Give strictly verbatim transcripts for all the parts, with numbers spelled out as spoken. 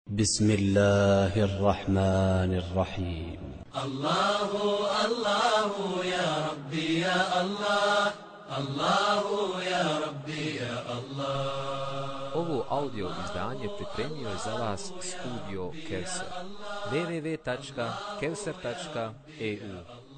بسم الله الرحمن الرحيم الله الله يا ربي يا الله الله يا ربي يا الله. Ovo audio izdanje pripremio je za vas studio Kevser. w w w tačka kevser tačka e u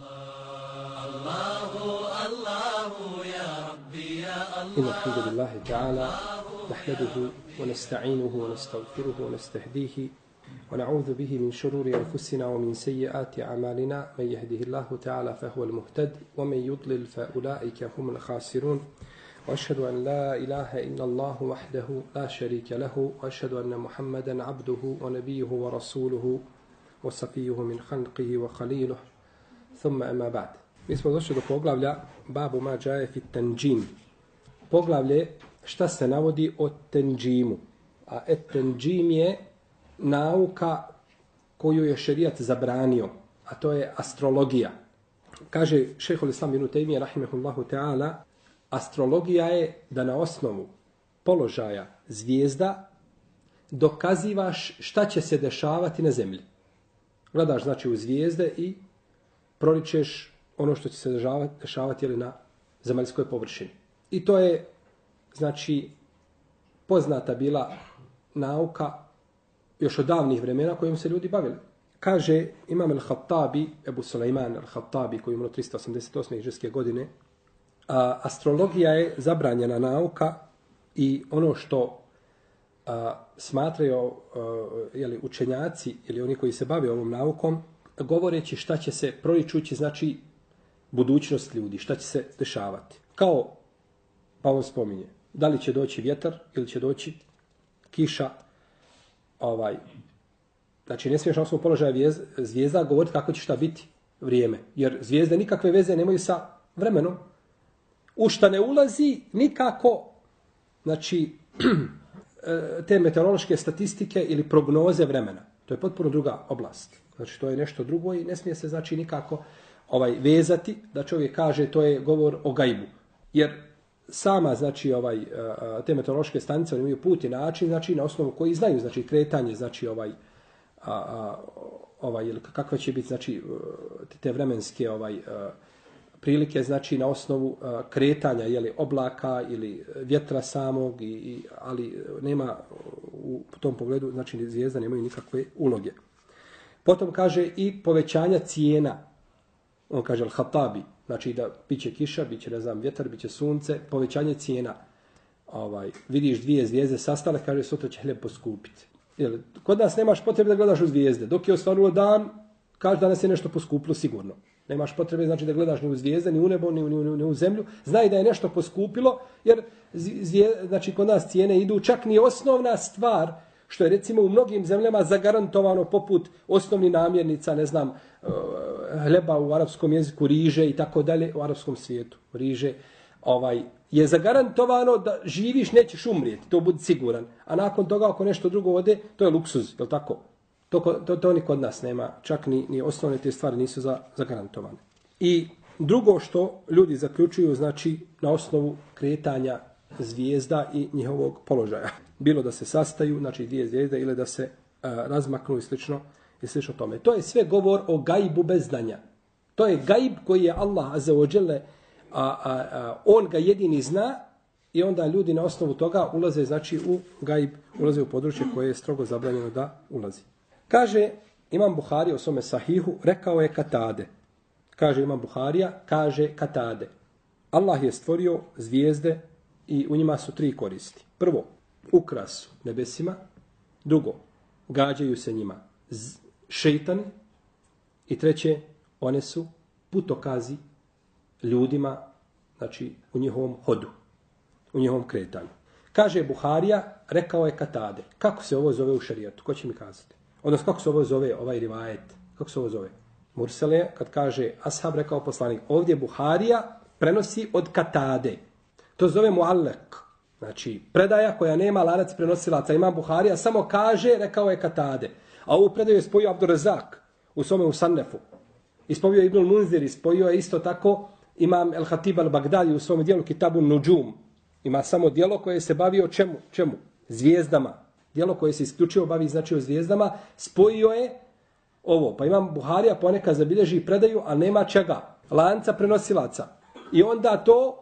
الله الله يا ربي يا الله. إن الحمد لله تعالى نحمده ونستعينه ونستغفره ونستهديه ونعوذ به من شرور أنفسنا ومن سيئات أعمالنا. من يهده الله تعالى فهو المهتد ومن يضلل فأولئك هم الخاسرون. وأشهد أن لا إله إلا الله وحده لا شريك له وأشهد أن محمدا عبده ونبيه ورسوله وصفيه من خلقه وخليله ثم أما بعد. Mi smo došli do poglavlja Babu ma džaje fit tanđim. Poglavlje šta se navodi o tenđimu. A et tenđim je nauka koju je šerijat zabranio, a to je astrologija. Kaže šejhul Islam ibn Tejmije rahimehullahu ta'ala, astrologija je da na osnovu položaja zvijezda dokazivaš šta će se dešavati na zemlji. Gledaš znači u zvijezde i proričeš ono što će se dešavati, dešavati ili na zemaljskoj površini. I to je, znači, poznata bila nauka još od davnih vremena kojim se ljudi bavili. Kaže Imam al-Khattabi, Ebu Sulejman al-Khattabi, koji je umro tristo osamdeset osme hidžrske godine, a, astrologija je zabranjena nauka i ono što a, smatraju a, jeli, učenjaci ili oni koji se bave ovom naukom, govoreći šta će se proričući, znači budućnost ljudi, šta će se dešavati. Kao, pa on spominje, da li će doći vjetar ili će doći kiša, ovaj, znači ne smiješ na osnovu položaja zvijezda govoriti kako će šta biti vrijeme, jer zvijezde nikakve veze nemaju sa vremenom. U šta ne ulazi nikako, znači, te meteorološke statistike ili prognoze vremena. To je potpuno druga oblast. Znači, to je nešto drugo i ne smije se, znači, nikako ovaj vezati da čovjek kaže to je govor o gajbu. Jer sama, znači, ovaj, te meteorološke stanice, oni imaju put i način, znači, na osnovu koji znaju, znači, kretanje, znači, ovaj, a, a, ovaj, kakve će biti, znači, te vremenske, ovaj, a, prilike, znači, na osnovu a, kretanja, jeli, oblaka ili vjetra samog, i, i, ali nema u tom pogledu, znači, zvijezda nemaju nikakve uloge. Potom kaže i povećanja cijena. On kaže al-Khattabi, znači da biće kiša, biće, ne znam, vjetar, biće sunce, povećanje cijena. Ovaj, vidiš dvije zvijezde sastale, kaže sutra će hljeb poskupiti. Jel, kod nas nemaš potrebe da gledaš u zvijezde. Dok je ostvaruo dan, kaže danas je nešto poskupilo sigurno. Nemaš potrebe, znači, da gledaš ni u zvijezde, ni u nebo, ni u, ni u, ni u zemlju. Znaj da je nešto poskupilo, jer zvijezde, znači, kod nas cijene idu, čak ni osnovna stvar, što je recimo u mnogim zemljama zagarantovano poput osnovnih namirnica, ne znam, hljeba u arapskom jeziku, riže i tako dalje, u arapskom svijetu, riže, ovaj, je zagarantovano da živiš, nećeš umrijeti, to budi siguran. A nakon toga, ako nešto drugo ode, to je luksuz, je li tako? To, to, to ni kod nas nema, čak ni, ni osnovne te stvari nisu za, zagarantovane. I drugo što ljudi zaključuju, znači, na osnovu kretanja zvijezda i njihovog položaja. Bilo da se sastaju, znači dvije zvijezde, ili da se a, razmaknu i slično, i slično tome. To je sve govor o gajbu bez znanja. To je gajb koji je Allah azza wa dželle, a, a, a, on ga jedini zna i onda ljudi na osnovu toga ulaze, znači, u gajb, ulaze u područje koje je strogo zabranjeno da ulazi. Kaže Imam Buharija u svome sahihu, rekao je Katade. Kaže Imam Buharija, kaže Katade. Allah je stvorio zvijezde i u njima su tri koristi. Prvo, ukras nebesima. Drugo, gađaju se njima šejtani. I treće, one su putokazi ljudima, znači, u njihovom hodu, u njihovom kretanju. Kaže Buharija, rekao je Katade. Kako se ovo zove u šerijatu? Ko će mi kazati? Odnosno, kako se ovo zove, ovaj rivajet? Kako se ovo zove? Mursele, kad kaže ashab, rekao poslanik. Ovdje Buharija prenosi od Katade. To zove muallek. Znači, predaja koja nema lanac prenosilaca. Imam Buharija samo kaže, rekao je Katade. A ovu predaju je spojio Abdurazak u svome Usannefu. Ispojio je Ibnul Munzir, ispojio je isto tako Imam El-Hatib al-Bagdadi u svom dijelu Kitabu Nudžum. Ima samo dijelo koje se bavi o čemu? Čemu? Zvijezdama. djelo koje se isključivo bavi znači o zvijezdama, spojio je ovo. Pa imam Buharija ponekad zabilježi i predaju, a nema čega. Lanca prenosilaca. I onda to,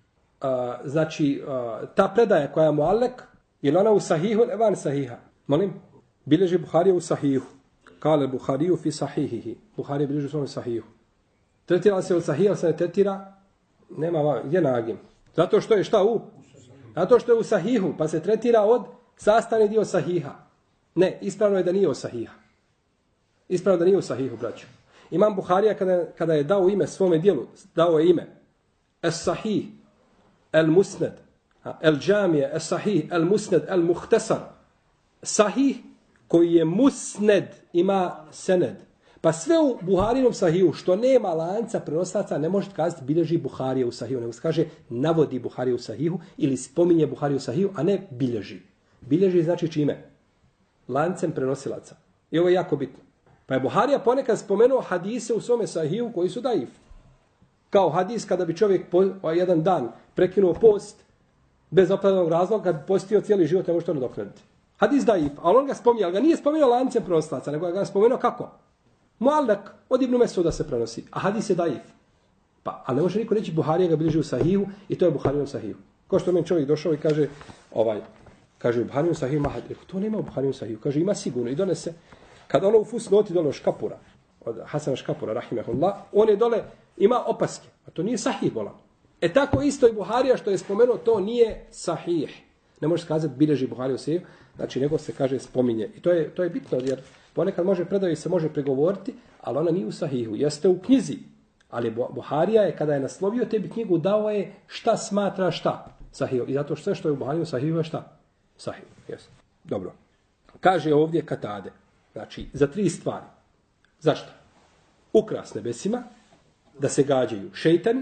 a, znači, a, ta predaja koja je muallek, je li ona u sahihu ili van sahiha? Molim? Bilježi Buharija u sahihu. Kale Buhariju fi sahihihi. Buharija bilježi u svom sahihu. Tretira se od sahiha, se ne tretira, nema, gdje nagim? Zato što je šta u? Zato što je u sahihu, pa se tretira od sastavni dio sahiha. Ne, ispravno je da nije u sahiha. Ispravno da nije u sahihu, braću. Imam Buharija kada, kada je dao ime svome dijelu, dao je ime Es-Sahih, El-Musned, El-Džamije, Es-Sahih, El-Musned, El-Muhtesar. Sahih koji je musned, ima sened. Pa sve u Buharinom sahihu, što nema lanca prenoslaca, ne možete kazati bilježi Buharija u sahihu, nego se kaže navodi Buharija u sahihu ili spominje Buharija u sahihu, a ne bilježi. Bilježi znači čime? Lancem prenosilaca. I ovo je jako bitno. Pa je Buharija ponekad spomenuo hadise u svome sahihu koji su daif. Kao hadis kada bi čovjek po jedan dan prekinuo post bez opravdanog razloga, kad bi postio cijeli život, ne može to nadoknaditi. Hadis daif, ali on ga spominje, ali ga nije spomenuo lancem prenosilaca, nego ga spomenuo kako? Muallak od Ibnu Mesuda se prenosi, a hadis je daif. Pa, ali ne može niko reći Buharija ga bilježi u sahihu i to je Buharinom sahihu. Ko što meni čovjek došao i kaže, ovaj, kaže u Buharinom sahihu ima hadis. To nema u Buharinom sahihu. Kaže ima sigurno i donese. Kada ono u fusnoti dole Škapura, od Hasana Škapura, rahimehullah, on je dole, ima opaske. A to nije sahih bolan. E tako isto i Buharija što je spomenuo, to nije sahih. Ne može kazati bilježi Buharija u sahihu, znači nego se kaže spominje. I to je, to je bitno, jer ponekad može predaju se može pregovoriti, ali ona nije u sahihu. Jeste u knjizi. Ali Buharija je, kada je naslovio tebi knjigu, dao je šta smatra šta sahihu. I zato što sve što je u Buhariju sahihu je šta? Sahihu. Jeste. Dobro. Kaže ovdje Katade. Znači, za tri stvari. Zašto? Ukras nebesima, da se gađaju šejtani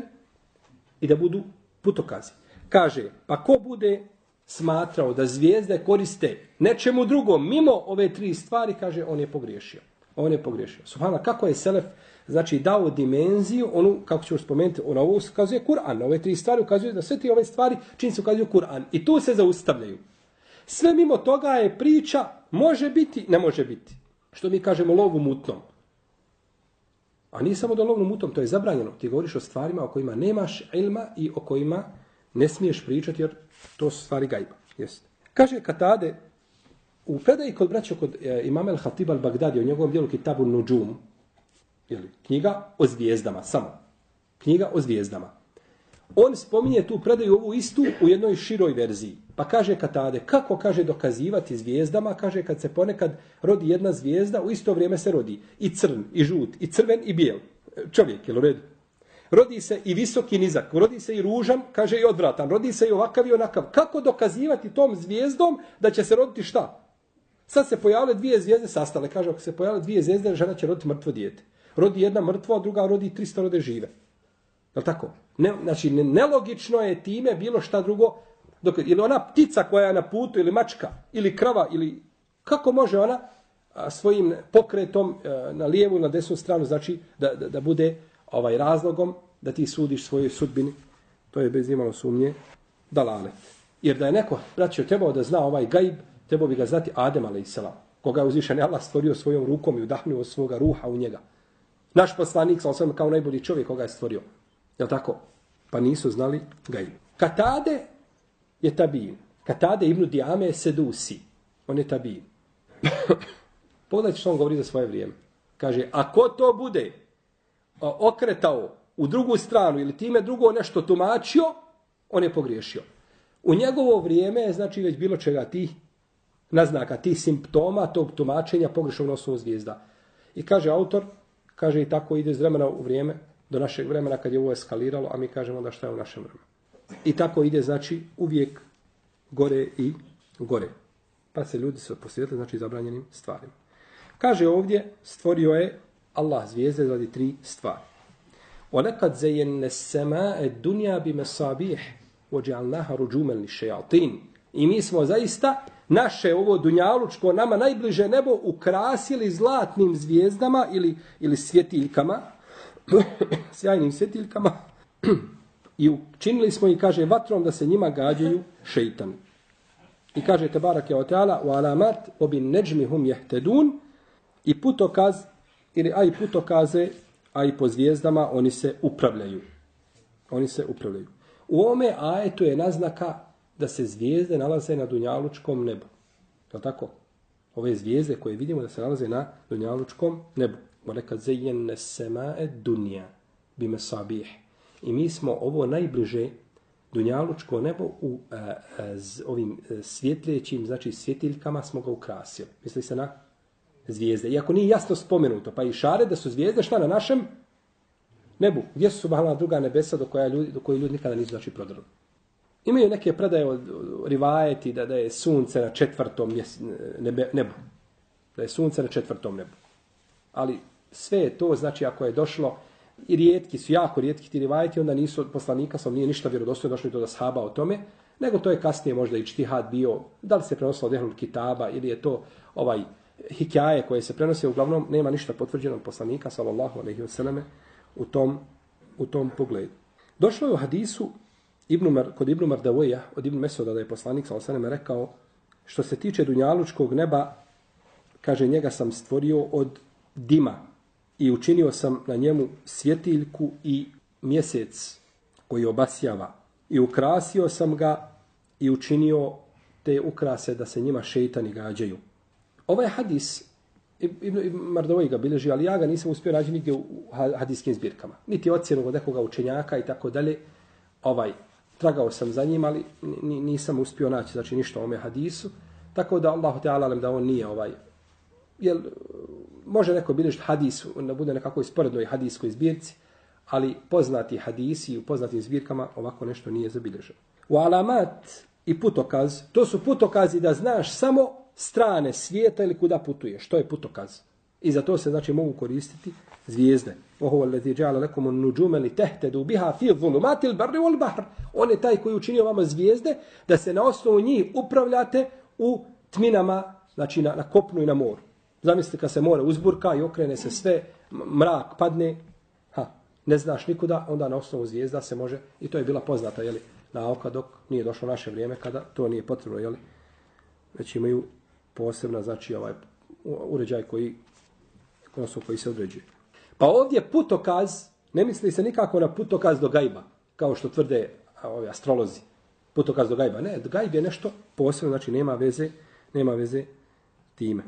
i da budu putokazi. Kaže, pa ko bude smatrao da zvijezde koriste nečemu drugom mimo ove tri stvari, kaže, on je pogriješio. On je pogriješio. Subhanallah, kako je Selef, znači, dao dimenziju, onu, kako ću spomenuti, ona ovo ukazuje Kur'an. Ove tri stvari ukazuje da sve tri ove stvari čini se ukazuju Kur'an. I tu se zaustavljaju. Sve mimo toga je priča, može biti, ne može biti. Što mi kažemo lovu mutnom. A nije samo da lovu mutnom, to je zabranjeno. Ti govoriš o stvarima o kojima nemaš ilma i o kojima ne smiješ pričati, jer to su stvari gajba. Jeste. Kaže Katade, u predaji kod braća kod e, imama al-Hatib al-Bagdadi, u njegovom dijelu Kitabu Nudžum, jeli, knjiga o zvijezdama, samo. Knjiga o zvijezdama. On spominje tu predaju ovu istu u jednoj široj verziji. Pa kaže Katade, kako kaže dokazivati zvijezdama, kaže kad se ponekad rodi jedna zvijezda, u isto vrijeme se rodi i crn, i žut, i crven, i bijel. Čovjek, jel u redu? Rodi se i visok i nizak, rodi se i ružan, kaže i odvratan, rodi se i ovakav i onakav. Kako dokazivati tom zvijezdom da će se roditi šta? Sad se pojavile dvije zvijezde sastale, kaže ako se pojavile dvije zvijezde, žena će roditi mrtvo dijete. Rodi jedna mrtvo, a druga rodi tristo rode žive. Je li tako? Ne, znači, nelogično je time bilo šta drugo. Dok, ili ona ptica koja je na putu, ili mačka, ili krava, ili kako može ona a, svojim pokretom a, na lijevu, na desnu stranu, znači da, da, da bude ovaj razlogom da ti sudiš svojoj sudbini. To je bez imalo sumnje dalalet. Jer da je neko, braćo, trebao da zna ovaj gajb, trebao bi ga znati Adem alejselam, koga je uzvišeni Allah stvorio svojom rukom i udahnuo svoga ruha u njega. Naš poslanik, sam kao najbolji čovjek koga je stvorio. Je tako? Pa nisu znali gajb. Katade je tabin. Katade ibn Dijame je sedusi. On je tabin. Pogledajte što on govori za svoje vrijeme. Kaže, ako to bude okretao u drugu stranu ili time drugo nešto tumačio, on je pogriješio. U njegovo vrijeme je znači već bilo čega tih naznaka, tih simptoma tog tumačenja pogrešnog na osnovu zvijezda. I kaže autor, kaže i tako ide iz vremena u vrijeme, do našeg vremena kad je ovo eskaliralo, a mi kažemo da šta je u našem vremenu. I tako ide, znači, uvijek gore i gore. Pa se ljudi su posvjetili, znači, zabranjenim stvarima. Kaže ovdje, stvorio je Allah zvijezde radi tri stvari. وَلَكَدْ زَيَنَّ السَّمَاءَ الدُّنْيَا بِمَسَابِيحِ وَجَعَلْنَاهَا رُجُومًا لِلشَّيَاطِينِ. I mi smo zaista naše ovo dunjalučko, nama najbliže nebo ukrasili zlatnim zvijezdama ili, ili svjetiljkama, sjajnim svjetiljkama, i učinili smo i kaže vatrom da se njima gađaju šejtani. I kaže Tebarake o Teala u alamat obin neđmihum jehtedun i putokaz, ili a i putokaze, a i po zvijezdama oni se upravljaju. Oni se upravljaju. U ome ajetu je naznaka da se zvijezde nalaze na dunjalučkom nebu. Je li tako? Ove zvijezde koje vidimo da se nalaze na dunjalučkom nebu. Molekad zejjenne semae dunja bime sabih. I mi smo ovo najbliže dunjalučko nebo u a, a, z, ovim svjetljećim, znači svjetiljkama smo ga ukrasili. Misli se na zvijezde. Iako nije jasno spomenuto, pa i šare da su zvijezde šta na našem nebu. Gdje su subhanallah druga nebesa do koja ljudi, do koje ljudi nikada nisu znači prodrli. Imaju neke predaje od rivajeti da, da je sunce na četvrtom nebe, nebu. Da je sunce na četvrtom nebu. Ali sve je to, znači ako je došlo, i rijetki su, jako rijetki ti rivajeti, onda nisu od poslanika, sam nije ništa vjerodostojno došlo do da shaba o tome, nego to je kasnije možda i čtihad bio, da li se prenosilo od ehlul kitaba, ili je to ovaj hikaje koje se prenose, uglavnom nema ništa potvrđeno od poslanika, sallallahu alejhi ve selleme, u tom, u tom pogledu. Došlo je u hadisu Ibn Mar, kod Ibn Mardavoja, od Ibn Mesuda, da je poslanik sallallahu alejhi ve selleme rekao, što se tiče dunjalučkog neba, kaže, njega sam stvorio od dima i učinio sam na njemu svjetiljku i mjesec koji obasjava. I ukrasio sam ga i učinio te ukrase da se njima šejtani gađaju. Ovaj hadis, Ibn Mardavoji ga bilježi, ali ja ga nisam uspio naći nigdje u hadijskim zbirkama. Niti ocjenu od nekoga učenjaka i tako dalje. Ovaj, tragao sam za njim, ali nisam uspio naći znači ništa o ome hadisu. Tako da Allahu te alalem da on nije ovaj, jel, može neko bilježiti hadis, da bude nekakvoj sporednoj hadijskoj zbirci, ali poznati hadisi u poznatim zbirkama ovako nešto nije zabilježeno. U alamat i putokaz, to su putokazi da znaš samo strane svijeta ili kuda putuješ. To je putokaz. I za to se znači mogu koristiti zvijezde. Oho allazi ja'ala lakum an-nujuma litahtadu biha fi dhulumatil barri wal bahr. On je taj koji učinio vama zvijezde da se na osnovu njih upravljate u tminama, znači na, na kopnu i na moru. Zamislite kad se more uzburka i okrene se sve, mrak padne, ha, ne znaš nikuda, onda na osnovu zvijezda se može, i to je bila poznata, jeli, nauka dok nije došlo naše vrijeme kada to nije potrebno, jeli, već imaju posebna, znači, ovaj uređaj koji, odnosno koji se određuje. Pa ovdje putokaz, ne misli se nikako na putokaz do gajba, kao što tvrde ovi astrolozi. Putokaz do gajba. Ne, gajb je nešto posebno, znači nema veze, nema veze time.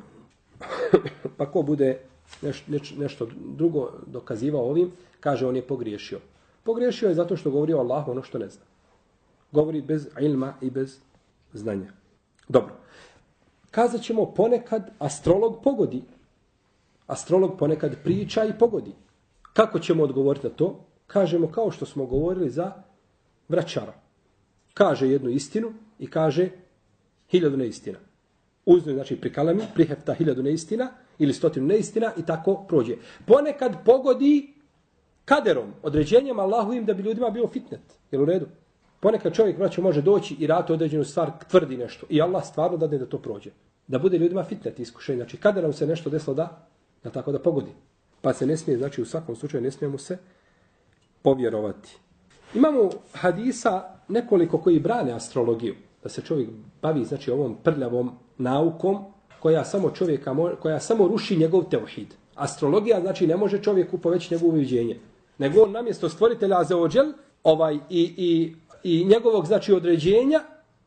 Pa ko bude neš, neš, nešto drugo dokazivao ovim, kaže on je pogriješio. Pogriješio je zato što govori o Allahu ono što ne zna. Govori bez ilma i bez znanja. Dobro. Kazat ćemo ponekad astrolog pogodi. Astrolog ponekad priča i pogodi. Kako ćemo odgovoriti na to? Kažemo kao što smo govorili za vračara. Kaže jednu istinu i kaže hiljadu neistina. Uzme, znači, prikalami, prihefta hiljadu neistina ili stotinu neistina i tako prođe. Ponekad pogodi kaderom, određenjem Allahovim da bi ljudima bio fitnet. Jel u redu? Ponekad čovjek, braćo, može doći i rati određenu stvar, tvrdi nešto. I Allah stvarno dadne da to prođe. Da bude ljudima fitnet iskušenje. Znači, kaderom se nešto desilo da, da tako da pogodi. Pa se ne smije, znači, u svakom slučaju ne smijemo se povjerovati. Imamo hadisa nekoliko koji brane astrologiju. Da se čovjek bavi, znači, ovom prljavom naukom koja samo čovjeka, koja samo ruši njegov teuhid. Astrologija, znači, ne može čovjeku poveći njegovo uviđenje. Nego on namjesto stvoritelja Azeođel, ovaj, i, i, i njegovog, znači, određenja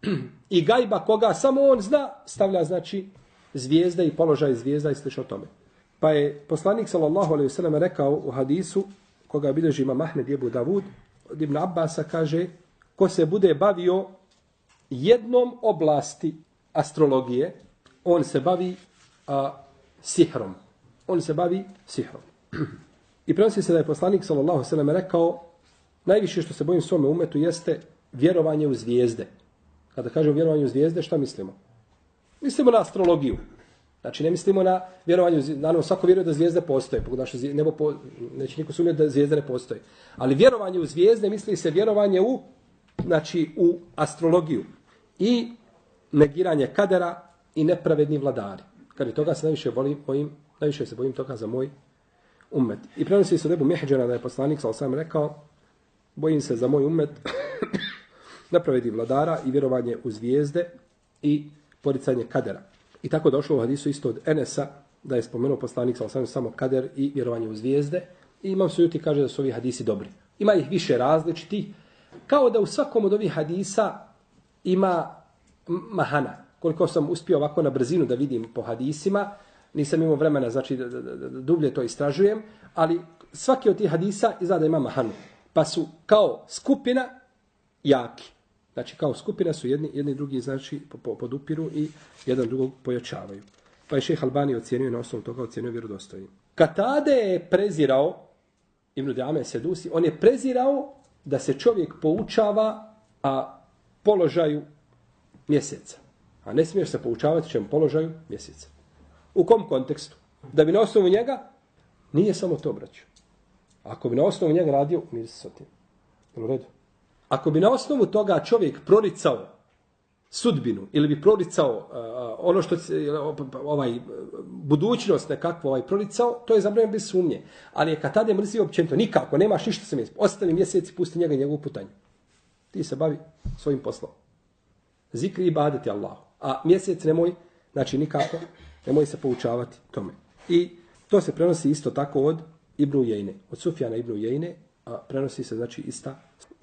i gajba koga samo on zna, stavlja, znači, zvijezda i položaj zvijezda i slično tome. Pa je poslanik, sallallahu alejhi ve sellem, rekao u hadisu, koga bilježi imam Ahmed i Ebu Davud, od Ibn Abbasa kaže, ko se bude bavio jednom oblasti astrologije, on se bavi a, sihrom. On se bavi sihrom. I prenosi se da je poslanik, sallallahu alejhi ve sellem, rekao, najviše što se bojim svome umetu jeste vjerovanje u zvijezde. Kada kažemo vjerovanje u zvijezde, šta mislimo? Mislimo na astrologiju. Znači, ne mislimo na vjerovanje, naravno, svako vjeruje da zvijezde postoje, pogledaš nebo po, neće niko sumnjati da zvijezde ne postoje. Ali vjerovanje u zvijezde misli se vjerovanje u, znači, u astrologiju i negiranje kadera i nepravedni vladari. Kad je toga se najviše bojim, bojim, najviše se bojim toga za moj ummet. I prenosi se od Ebu Mehđana da je poslanik sallallahu alejhi ve sellem rekao, bojim se za moj ummet nepravedni vladara i vjerovanje u zvijezde i poricanje kadera. I tako došlo u hadisu isto od Enesa, da je spomenuo poslanik sallallahu alejhi ve sellem samo kader i vjerovanje u zvijezde. I Imam Sujuti kaže da su ovi hadisi dobri. Ima ih više različitih, kao da u svakom od ovih hadisa ima mahana. Koliko sam uspio ovako na brzinu da vidim po hadisima, nisam imao vremena, znači da, da, da, da dublje to istražujem, ali svaki od tih hadisa izgleda ima mahanu. Pa su kao skupina jaki. Znači kao skupina su jedni, jedni drugi znači podupiru i jedan drugog pojačavaju. Pa je šejh Albani ocjenio na osnovu toga ocjenio vjerodostojnim. Katade je prezirao, Ibn Dame Sedusi, on je prezirao da se čovjek poučava a položaju mjeseca. A ne smiješ se poučavati čem položaju mjeseca. U kom kontekstu? Da bi na osnovu njega nije samo to, braćo. Ako bi na osnovu njega radio, mir se s tim. U redu. Ako bi na osnovu toga čovjek proricao sudbinu ili bi proricao uh, ono što ovaj budućnost nekakvo ovaj proricao, to je zabranjeno bez sumnje. Ali je Katade mrzio općenito, nikako, nemaš ništa sa mjesecom. Ostali mjeseci, pusti njega i njegovu putanju. Ti se bavi svojim poslom. Zikri i ibadeti Allahu. A mjesec nemoj, znači nikako, nemoj se poučavati tome. I to se prenosi isto tako od Ibn Ujejne, od Sufjana Ibn Ujejne, a prenosi se znači ista.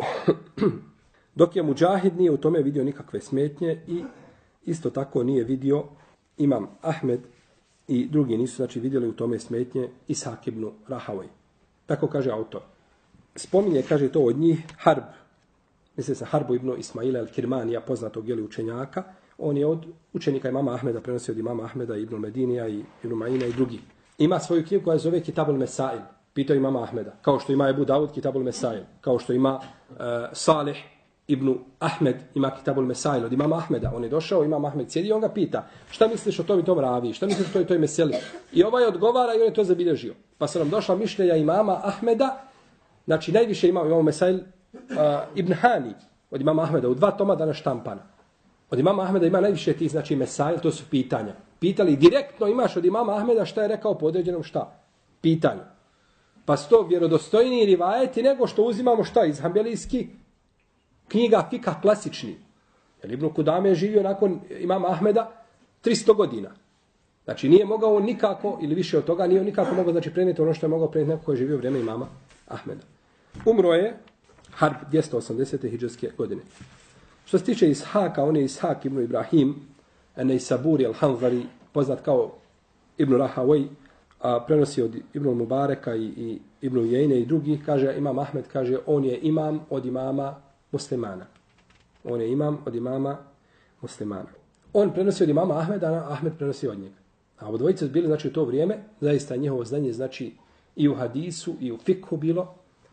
Dok je Mudžahid nije u tome vidio nikakve smetnje i isto tako nije vidio Imam Ahmed i drugi nisu znači vidjeli u tome smetnje Ishak ibn Rahavoj. Tako kaže autor. Spominje, kaže to od njih, Harb, misli se Harbu ibn Ismaila al-Kirmanija, poznatog jeli učenjaka. On je od učenika imama Ahmeda, prenosi od imama Ahmeda, Ibn Medinija i Ibn Ma'ina i drugi. Ima svoju knjigu koja zove Kitabul Mesail, pitao imama Ahmeda, kao što ima Ebu Davud Kitabul Mesail, kao što ima uh, Salih ibn Ahmed, ima Kitabul Mesail od imama Ahmeda. On je došao, imam Ahmed sjedi i on ga pita, šta misliš o tom i tom ravi, šta misliš o toj, toj meseli? I ovaj odgovara i on je to zabilježio. Pa su nam došla mišljenja imama Ahmeda, znači najviše imamo imamo Mesail uh, Ibn Hani, od imama Ahmeda, u dva toma dana štampana. Od imama Ahmeda ima najviše tih, znači Mesail, to su pitanja. Pitali direktno imaš od imama Ahmeda šta je rekao po određenom šta? Pitanju. Pa sto vjerodostojniji rivajeti nego što uzimamo šta iz hambelijski knjiga fika klasični. Jer Ibn Kudame je živio nakon imama Ahmeda tristo godina. Znači nije mogao nikako, ili više od toga, nije nikako mogao znači, prenijeti ono što je mogao prenijeti neko koji je živio u vrijeme imama Ahmeda. Umro je Harb dvjesto osamdesete hidžrske godine. Što se tiče Ishaka, on je Ishak ibn Ibrahim, Neisaburi al-Hanzari, poznat kao Ibn Rahavoj, a prenosi od Ibn Mubareka i, i Ibn Ujejne i drugih, kaže imam Ahmed, kaže on je imam od imama muslimana. On je imam od imama muslimana. On prenosi od imama Ahmeda, a Ahmed prenosi od njega. A oba dvojice su bili, znači, u to vrijeme, zaista njihovo znanje, znači, i u hadisu, i u fikhu bilo,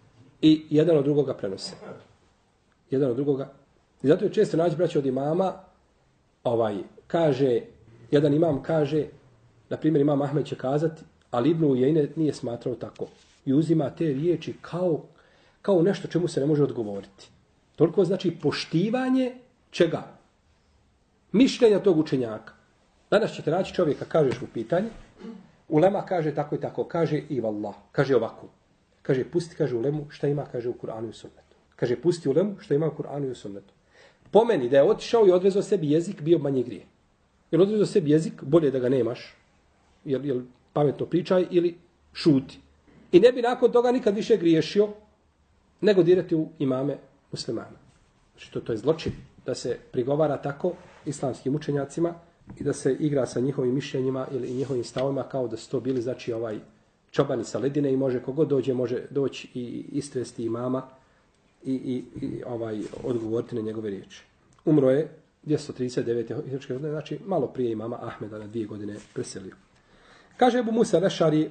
i jedan od drugoga prenose. Jedan od drugoga. I zato je često naći, braći, od imama, ovaj, kaže, jedan imam kaže, na primjer, imam Ahmed će kazati, ali Ibn Ujejne nije smatrao tako. I uzima te riječi kao, kao nešto čemu se ne može odgovoriti. Toliko znači poštivanje čega? Mišljenja tog učenjaka. Danas ćete naći čovjeka, kažeš mu pitanje, ulema kaže tako i tako, kaže i vallah, kaže ovako. Kaže, pusti, kaže ulemu, šta ima, kaže u Kur'anu i sunnetu. Kaže, pusti ulemu, šta ima u Kur'anu i sunnetu. Po meni, da je otišao i odvezao sebi jezik, bio manje grije. Jer odvezao sebi jezik, bolje da ga nemaš, jer, jer pametno pričaj ili šuti. I ne bi nakon toga nikad više griješio, nego dirati u imame muslimana. Znači, to, to je zločin, da se prigovara tako islamskim učenjacima i da se igra sa njihovim mišljenjima ili njihovim stavima kao da su to bili, znači, ovaj čobani sa ledine i može kogod dođe, može doći i istresti imama i, i, i ovaj odgovoriti na njegove riječi. Umro je dvjesto trideset devete godine, znači malo prije imama Ahmeda, na dvije godine preselio. Kaže Ebu Musa Lešari,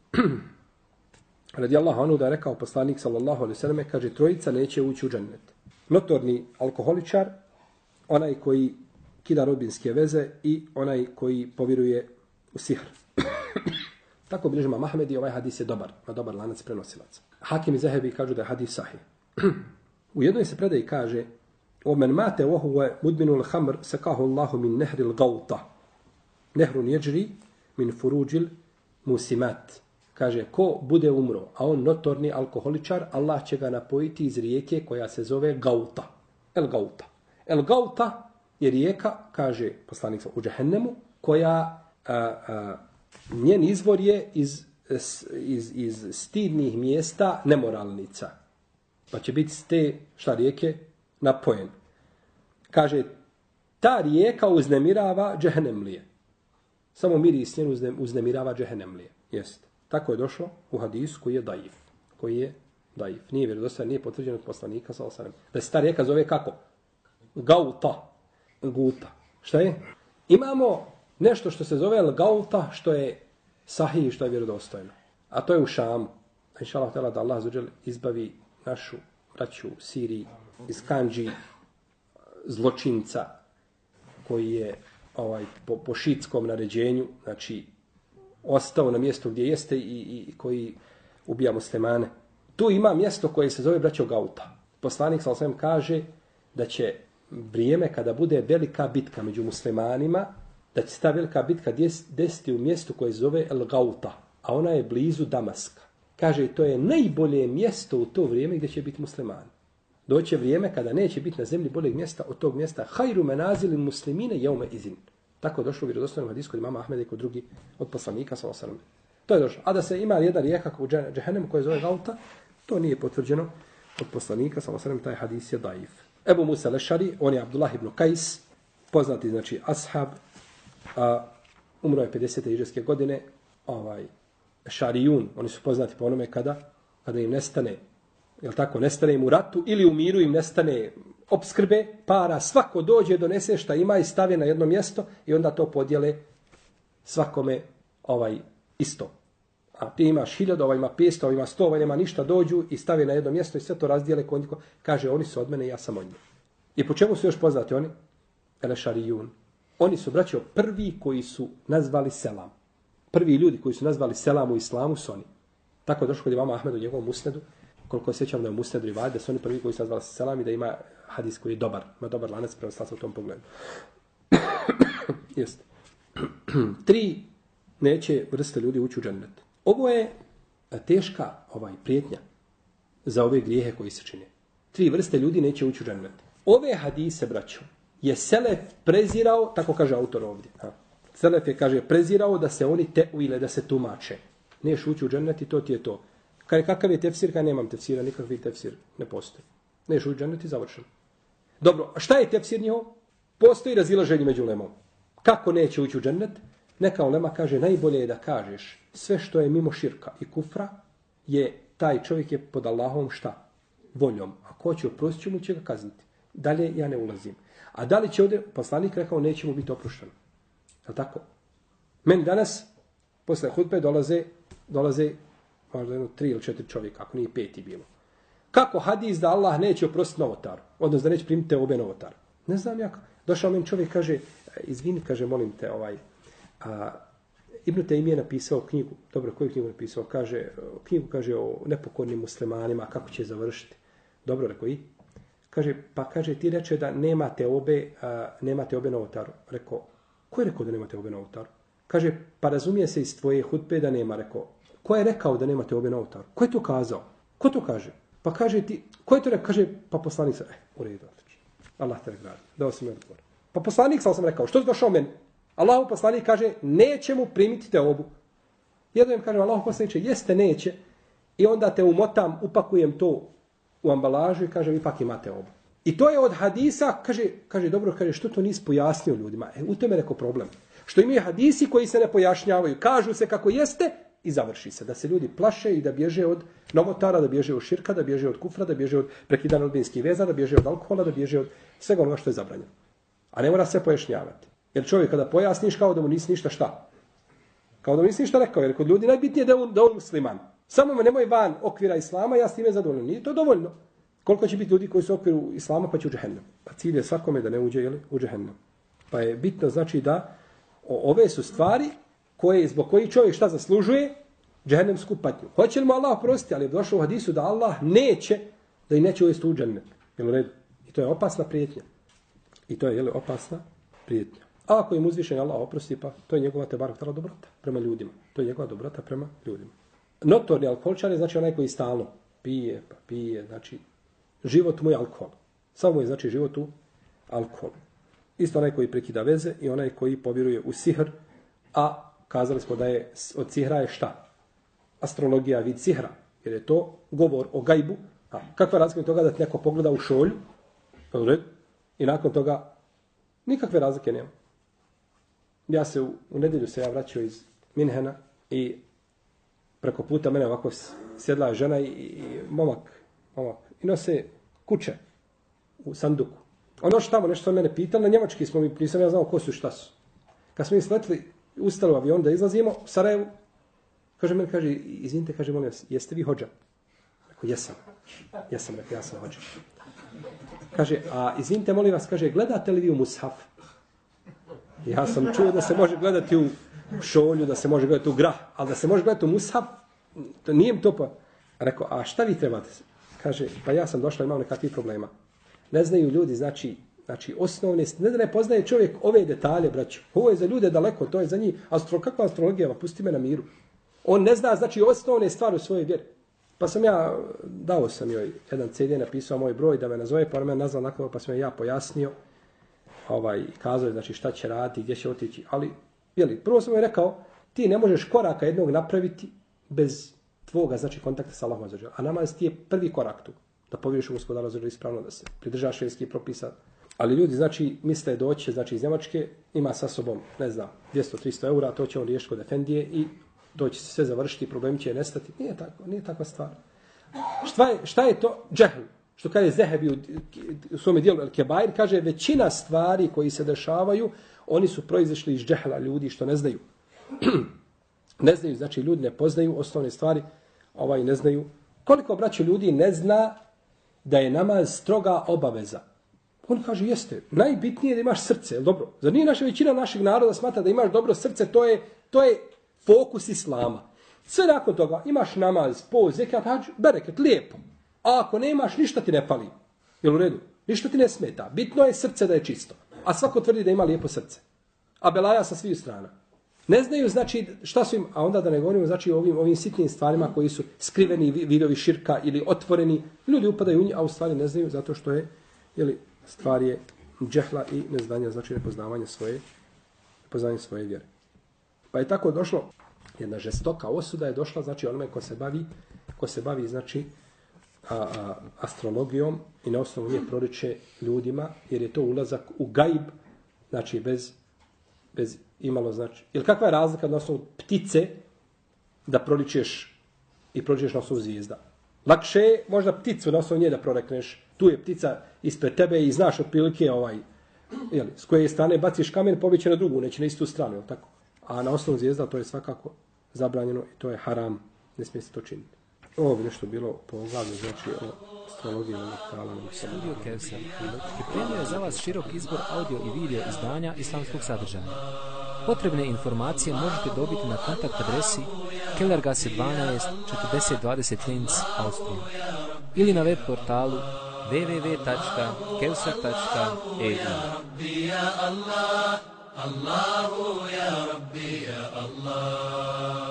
radijallahu anhu, da je rekao poslanik sallallahu alejhi ve selleme, kaže, trojica neće ući u džennet. Notorni alkoholičar, onaj koji kida rodbinske veze i onaj koji povjeruje u sihr. Tako bilježi imam Ahmed i ovaj hadis je dobar, na dobar lanac prenosilaca. Hakim i Zahebi kažu da je hadis sahih. U jednoj se predaji kaže, وَمَنْ مَاتَ وَهُوَ مُدْمِنُ الْحَمْرِ سَكَاهُ اللَّهُ مِنْ نَهْرِ الْغَوْطَ نَهْرٌ يَجْرِي مِنْ فُرُوجِ الْمُسِمَاتِ. Kaže, ko bude umro, a on notorni alkoholičar, Allah će ga napojiti iz rijeke koja se zove Gauta. El Gauta. El Gauta je rijeka, kaže poslanik u džehennemu, koja a, a, njen izvor je iz, iz, iz stidnih mjesta nemoralnica. Pa će biti s te šta rijeke napojen. Kaže, ta rijeka uznemirava džehennemlije. Samo miris njen uznemirava džehennemlije. Jeste. Tako je došlo u hadisu koji je daif. Koji je daif. Nije vjerodostojan, nije potvrđen od poslanika sallallahu alejhi ve sellem. Da se ta rijeka zove kako? Gauta. Guta. Šta je? Imamo nešto što se zove Gauta, što je sahih, što je vjerodostojno. A to je u Šamu. Inšallah tela da Allah azzawajal izbavi našu braću u Siriji iz Kandži zločinca koji je ovaj po, po šitskom naređenju, znači ostao na mjestu gdje jeste i, i, i koji ubija muslimane. Tu ima mjesto koje se zove braćo Gauta. Poslanik sallallahu alejhi ve sellem kaže da će vrijeme kada bude velika bitka među muslimanima, da će se ta velika bitka desiti u mjestu koje se zove El Gauta, a ona je blizu Damaska. Kaže, to je najbolje mjesto u to vrijeme gdje će biti muslimani. Doće vrijeme kada neće biti na zemlji boljeg mjesta od tog mjesta. Hajru menazili muslimine jeume izin. Tako je došlo u vjerodostojnom hadisku od imama Ahmeda i kod drugi od poslanika sallallahu alejhi ve sellem. To je došlo. A da se ima jedna rijeka u džehennemu koja se zove Gauta, to nije potvrđeno od poslanika sallallahu alejhi ve sellem, taj hadis je daif. Ebu Musa al-Ešari, on je Abdullah ibn Kajs, poznati znači ashab, a, umro je pedesete hidžrske godine, ovaj Šarijun, oni su poznati po onome kada, kada im nestane, jel tako, nestane im u ratu ili u miru im nestane opskrbe, para, svako dođe, donese šta ima i stavi na jedno mjesto i onda to podijele svakome ovaj isto. A ti imaš hiljadu, ovaj ima petsto, ovaj ima sto, ovaj nema ništa, dođu i stavi na jedno mjesto i sve to razdijele kod njih. Kaže, oni su od mene, ja sam od njih. I po čemu su još poznati oni? Elešarijun. Oni su, braćo, prvi koji su nazvali selam. Prvi ljudi koji su nazvali selam u islamu su oni. Tako je došlo kod imama Ahmedu u njegovom musnedu, koliko sjećam da je u musnedu i vadi, da su oni prvi koji su nazvali selam i da ima hadis koji je dobar. Ima dobar lanac prenoslaca u tom pogledu. Jeste. Tri neće vrste ljudi ući u džennet. Ovo je teška ovaj prijetnja za ove grijehe koji se čine. Tri vrste ljudi neće ući u džennet. Ove hadise, braćo, je selef prezirao, tako kaže autor ovdje. Ha. Selef je, kaže, prezirao da se oni teuvile, da se tumače. Neš ući u džennet i to ti je to. Kaže, kakav je tefsir? Kaže, nemam tefsira, nikakvi tefsir ne postoji. Neš ući u džennet i završeno. Dobro, a šta je tefsir njihov? Postoji razilaženje među ulemom. Kako neće ući u džennet? Neka ulema kaže, najbolje je da kažeš sve što je mimo širka i kufra, je taj čovjek je pod Allahovom šta? Voljom. A ko će oprostiti, mu će ga kazniti. Dalje ja ne ulazim. A da li će ovdje, poslanik rekao, neće mu biti oprošteno. Je tako? Meni danas, posle hutbe, dolaze, dolaze možda jedno tri ili četiri čovjeka, ako nije peti bilo. Kako hadis da Allah neće oprostiti novotaru? Odnosno da neće primiti te obe novotara? Ne znam ja. Došao meni čovjek, kaže, izvini, kaže, molim te, ovaj, a, Ibn Tejmije je napisao knjigu, dobro, koju knjigu napisao? Kaže, knjigu kaže o nepokornim muslimanima, kako će završiti. Dobro, rekao i? Kaže, pa kaže, ti reče da nemate obe, a, nemate obe novotaru. Rekao, ko je rekao da nemate obe novotaru? Kaže, pa razumije se iz tvoje hutbe da nema. Rekao, ko je rekao da nemate obe novotaru? Ko je to kazao? Ko to kaže? Pa kaže ti, ko je to rekao? Kaže, pa poslanik sam, eh, u redu, Allah te nagradi. Dao si mi odgovor. Pa poslanik sam sam rekao, što si došao meni? Allahu poslanik kaže, neće mu primiti te obu. Jedno im kaže, Allahu poslanik će, jeste, neće. I onda te umotam, upakujem to u ambalažu i kaže, ipak imate obu. I to je od hadisa, kaže, kaže dobro, kaže, što to nisi pojasnio ljudima? E, u tome je neko problem. Što imaju hadisi koji se ne pojašnjavaju. Kažu se kako jeste i završi se. Da se ljudi plaše i da bježe od novotara, da bježe od širka, da bježe od kufra, da bježe od prekidanja rodbinskih veza, da bježe od alkohola, da bježe od svega onoga što je zabranjeno. A ne mora se pojašnjavati. Jer čovjek kada pojasniš kao da mu nisi ništa šta. Kao da mu nisi ništa rekao. Jer kod ljudi najbitnije da on, da on musliman. Samo me nemoj van okvira islama, ja s time zadovoljno. Nije to dovoljno. Koliko će biti ljudi koji su u okviru islama pa će u džehennem. Pa cilj je svakome da ne uđe jeli, u džehennem. Pa je bitno znači da o, ove su stvari koje, zbog koji čovjek šta zaslužuje? Džehennemsku patnju. Hoće li mu Allah oprostiti? Ali je došlo u hadisu da Allah neće da i neće uvesti u džennet. Jel u redu? I to je opasna prijetnja. I to je jeli, opasna prijetnja. A ako im uzvišen Allah oprosti, pa to je njegova te barak tala dobrota prema ljudima. To je njegova dobrota prema ljudima. Notorni alkoholčar je znači onaj koji stalno pije, pa pije, znači život mu je alkohol. Samo je znači život u alkoholu. Isto onaj koji prekida veze i onaj koji povjeruje u sihr, a kazali smo da je od sihra je šta? Astrologija vid sihra, jer je to govor o gajbu. A kakva razlika je toga da ti neko pogleda u šolju i nakon toga nikakve razlike nema. Ja se u, u nedjelju se ja vraćao iz Minhena i preko puta mene ovako sjedla je žena i, i momak, momak i nose kuće u sanduku. Ono što tamo nešto mene pitalo, na njemački smo mi, nisam ja znao ko su i šta su. Kad smo mi sletili, ustali u avion da izlazimo u Sarajevu, kaže meni, kaže, izvinite, kaže, molim vas, jeste vi hođa? Rekao, jesam. Jesam, rekao, ja sam hođa. Kaže, a izvinite, molim vas, kaže, gledate li vi u mushaf? Ja sam čuo da se može gledati u šolju, da se može gledati u grah, ali da se može gledati u mushaf, to nije mi to pa. Rekao, a šta vi trebate? Kaže, pa ja sam došla, imam nekakvih problema. Ne znaju ljudi, znači, znači osnovne, ne da ne poznaje čovjek ove detalje, braću. Ovo je za ljude daleko, to je za njih. Astro, kakva astrologija, va, pusti me na miru. On ne zna, znači, osnovne stvari u svojoj vjeri. Pa sam ja, dao sam joj jedan ce de, napisao moj broj da me nazove, pa me nazvao nakon, pa sam ja pojasnio, ovaj, kazao je, znači, šta će raditi, gdje će otići. Ali, jeli, prvo sam joj rekao, ti ne možeš koraka jednog napraviti bez tvoga, znači, kontakta sa Allahom azza. A namaz ti je prvi korak tu. Da povjeriš u gospodara azza ispravno, da se pridržaš šerijskih propisa. Ali ljudi, znači, misle doći, znači, iz Njemačke, ima sa sobom, ne znam, dvjesto do tristo eura, to će on riješiti kod efendije i to će se sve završiti, problem će nestati. Nije tako, nije takva stvar. Šta je, šta je to? Džehl. Što kaže Zehebi u, u svome dijelu El-Kebair, kaže većina stvari koji se dešavaju, oni su proizišli iz džehla ljudi što ne znaju. Ne znaju, znači ljudi ne poznaju osnovne stvari, ovaj ne znaju. Koliko braće ljudi ne zna da je namaz stroga obaveza? On kaže, jeste, najbitnije je da imaš srce, jel dobro? Zar nije naša većina našeg naroda smatra da imaš dobro srce, to je, to je fokus islama. Sve nakon toga imaš namaz, post, zekat, hadž, bereket, lijepo. A ako nemaš, ništa ti ne pali. Jel u redu? Ništa ti ne smeta. Bitno je srce da je čisto. A svako tvrdi da ima lijepo srce. A belaja sa svih strana. Ne znaju, znači, šta su im, a onda da ne govorimo, znači, o ovim, ovim sitnim stvarima koji su skriveni vidovi širka ili otvoreni. Ljudi upadaju u njih, a u stvari ne znaju zato što je, jeli, stvar je džehla i neznanja, znači nepoznavanje svoje, nepoznavanje svoje vjere. Pa je tako došlo, jedna žestoka osuda je došla, znači onome ko se bavi, ko se bavi, znači, a, a, astrologijom i na osnovu nje proriče ljudima, jer je to ulazak u gajb, znači bez, bez imalo, znači, jer kakva je razlika na osnovu ptice da proričeš i proričeš na osnovu zvijezda? Lakše je možda pticu na osnovu nje da prorekneš, tu je ptica ispred tebe i znaš otprilike ovaj, jeli, s koje strane baciš kamen, pobjeće na drugu, neće na istu stranu, jel tako? A na osnovu zvijezda to je svakako zabranjeno i to je haram, ne smije se to činiti. Ovo bi nešto bilo po oglavlju, znači o astrologiji. Studio Kevser pripremio je za vas širok izbor audio i video izdanja islamskog sadržaja. Potrebne informacije možete dobiti na kontakt adresi Kellergasse dvanaest četrdeset dvadeset Linz, Austrija ili na web portalu w w w tačka kevser tačka e u. الله يا ربي يا الله